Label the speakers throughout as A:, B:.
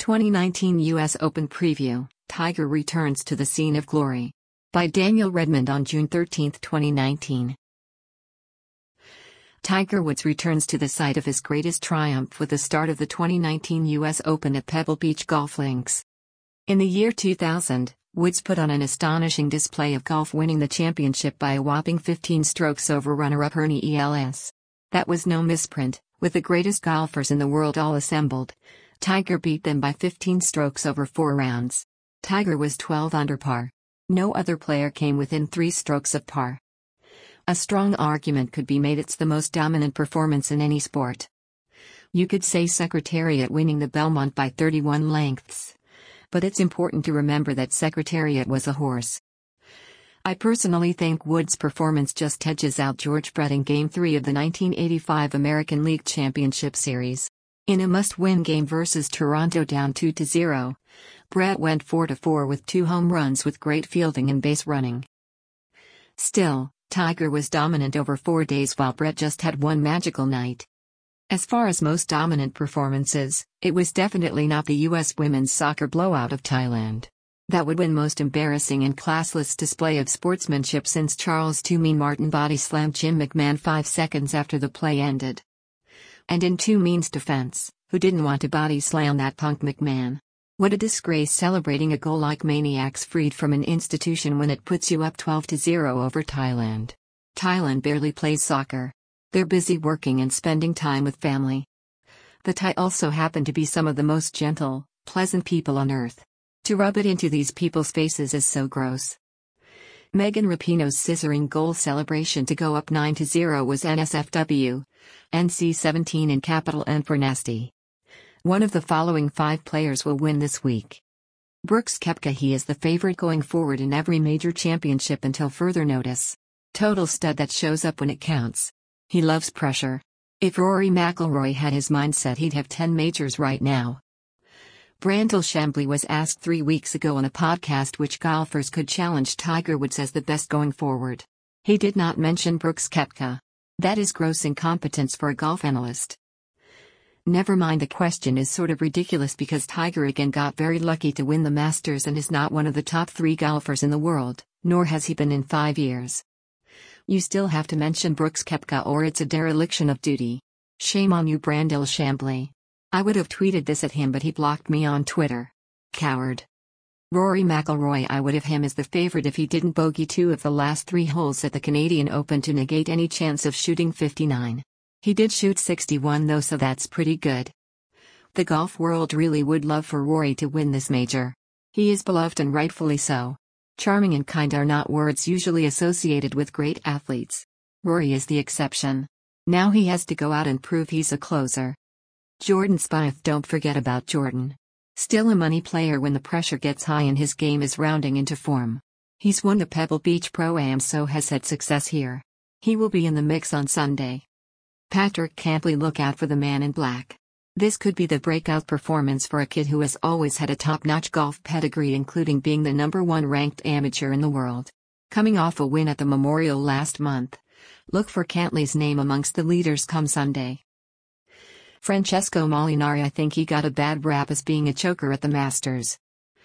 A: 2019 U.S. Open Preview, Tiger returns to the scene of glory. By Daniel Redmond on June 13, 2019. Tiger Woods returns to the site of his greatest triumph with the start of the 2019 U.S. Open at Pebble Beach Golf Links. In the year 2000, Woods put on an astonishing display of golf, winning the championship by a whopping 15 strokes over runner-up Ernie Els. That was no misprint, with the greatest golfers in the world all assembled. Tiger beat them by 15 strokes over 4 rounds. Tiger was 12 under par. No other player came within 3 strokes of par. A strong argument could be made it's the most dominant performance in any sport. You could say Secretariat winning the Belmont by 31 lengths. But it's important to remember that Secretariat was a horse. I personally think Woods' performance just edges out George Brett in Game 3 of the 1985 American League Championship Series. In a must-win game versus Toronto down 2-0, Brett went 4-4 with 2 home runs with great fielding and base running. Still, Tiger was dominant over 4 days while Brett just had one magical night. As far as most dominant performances, it was definitely not the U.S. women's soccer blowout of Thailand. That would win most embarrassing and classless display of sportsmanship since Charles Too Mean Martin body slammed Jim McMahon 5 seconds after the play ended. And in Too Mean's defense, who didn't want to body slam that punk McMahon? What a disgrace celebrating a goal like maniacs freed from an institution when it puts you up 12-0 over Thailand. Thailand barely plays soccer. They're busy working and spending time with family. The Thai also happen to be some of the most gentle, pleasant people on earth. To rub it into these people's faces is so gross. Megan Rapinoe's scissoring goal celebration to go up 9-0 was NSFW, NC-17 in capital N for nasty. One of the following 5 players will win this week. Brooks Koepka. He is the favorite going forward in every major championship until further notice. Total stud that shows up when it counts. He loves pressure. If Rory McIlroy had his mindset, he'd have 10 majors right now. Brandel Chambly was asked 3 weeks ago on a podcast which golfers could challenge Tiger Woods as the best going forward. He did not mention Brooks Koepka. That is gross incompetence for a golf analyst. Never mind, the question is sort of ridiculous because Tiger again got very lucky to win the Masters and is not one of the top 3 golfers in the world, nor has he been in 5 years. You still have to mention Brooks Koepka or it's a dereliction of duty. Shame on you, Brandel Chambly. I would have tweeted this at him but he blocked me on Twitter. Coward. Rory McIlroy. I would have him as the favorite if he didn't bogey 2 of the last 3 holes at the Canadian Open to negate any chance of shooting 59. He did shoot 61 though, so that's pretty good. The golf world really would love for Rory to win this major. He is beloved and rightfully so. Charming and kind are not words usually associated with great athletes. Rory is the exception. Now he has to go out and prove he's a closer. Jordan Spieth. Don't forget about Jordan. Still a money player when the pressure gets high and his game is rounding into form. He's won the Pebble Beach Pro-Am, so has had success here. He will be in the mix on Sunday. Patrick Cantlay. Look out for the man in black. This could be the breakout performance for a kid who has always had a top-notch golf pedigree, including being the #1 ranked amateur in the world. Coming off a win at the Memorial last month. Look for Cantlay's name amongst the leaders come Sunday. Francesco Molinari. I think he got a bad rap as being a choker at the Masters.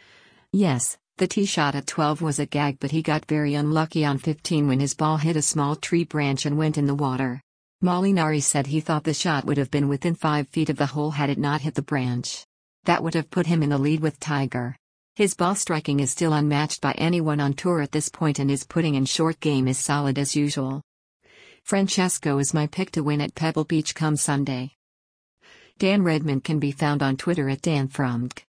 A: Yes, the tee shot at 12 was a gag, but he got very unlucky on 15 when his ball hit a small tree branch and went in the water. Molinari said he thought the shot would have been within 5 feet of the hole had it not hit the branch. That would have put him in the lead with Tiger. His ball striking is still unmatched by anyone on tour at this point, and his putting and short game is solid as usual. Francesco is my pick to win at Pebble Beach come Sunday. Dan Redmond can be found on Twitter at DanFromdk.